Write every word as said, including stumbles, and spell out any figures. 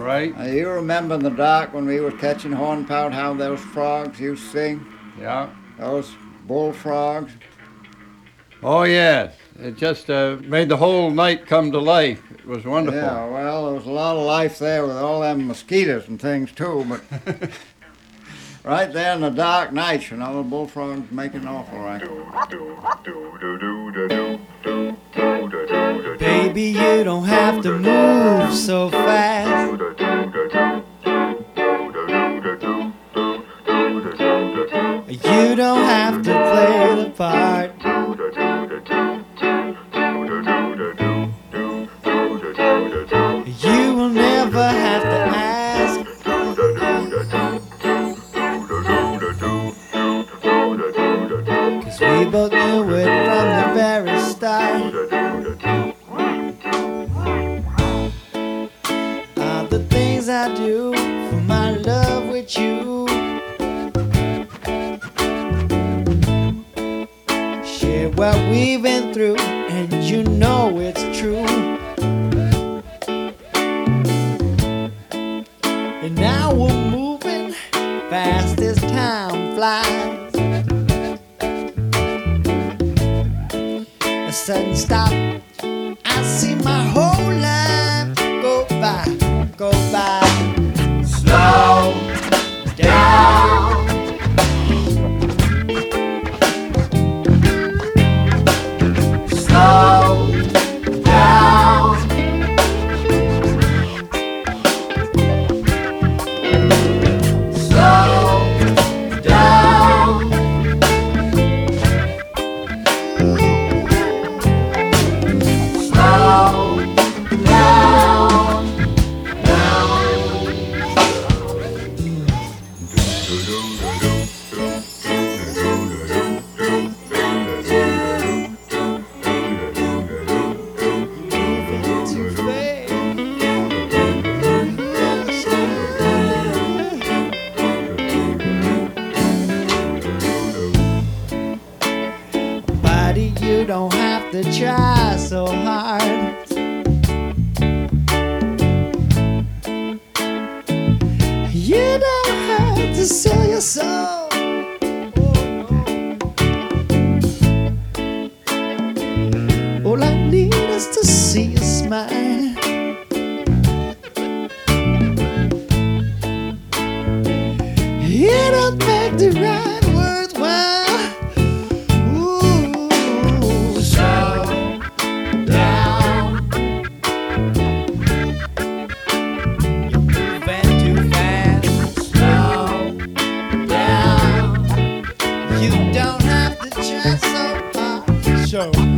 right. Uh, you remember in the dark when we were catching hornpout, how those frogs used to sing? Yeah. Those bullfrogs. Oh, yes. It just uh, made the whole night come to life. It was wonderful. Yeah, well, there was a lot of life there with all them mosquitoes and things too, but right there in the dark nights, you know, the bullfrogs make an awful right. Baby, you don't have to move so fast. You don't have to play the part. You will never have to ask. 'Cause we both knew it from the very start. All the things I do for my love with you. Share what we've been through, and you know it's true. And now we're moving fast as time flies. A sudden stop, I see my whole life go by, go by. Slow down. Slow down. Slow down. Slow down. Buddy, you don't have to try so hard. You don't have to sell your soul. All I need is to see you smile. You don't make the ride worthwhile. Ooh, slow down. You're moving too fast. Slow down. You don't have to try so hard. So